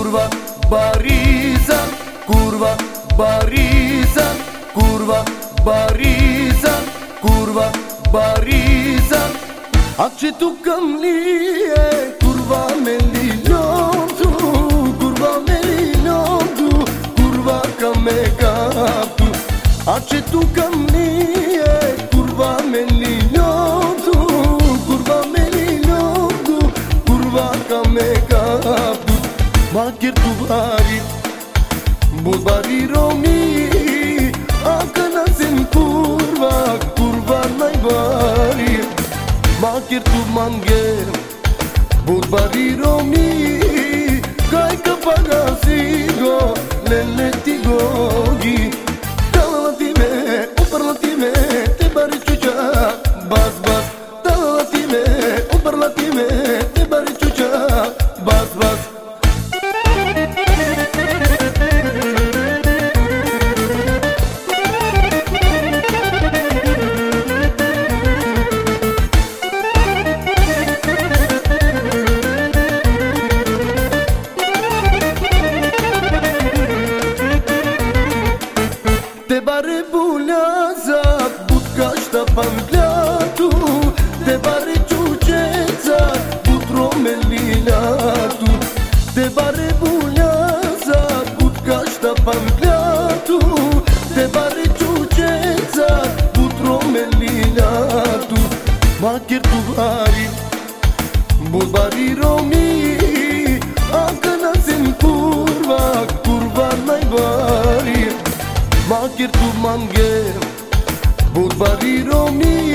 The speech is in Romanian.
curva, bariza, curva, bariza, curva, bariza, curva, bariza. Accetu camlie, curva melilontu, curva melilontu, curva camecatu. Accetu camlie, curva melilontu, curva melilontu, curva camecatu. Makir tu bari, bari romi, akana sin curva, curva nai bari. Makir tu manger, bari romi, kai kapagasigo, lele tigogi. Talatime, uparlatime, te bari chucha, bas bas. Talatime, uparlatime, te bari chucha, bas bas. Te bare buleaza, budka ștapanglatu, te bare ciuceța, butromelilatu. Te bare buleaza, budka ștapanglatu, te bare ciuceța, butromelilatu. Makir tu bari, bari romi, akana sin curva, curva nai bari. Makir tu manger, bari romi.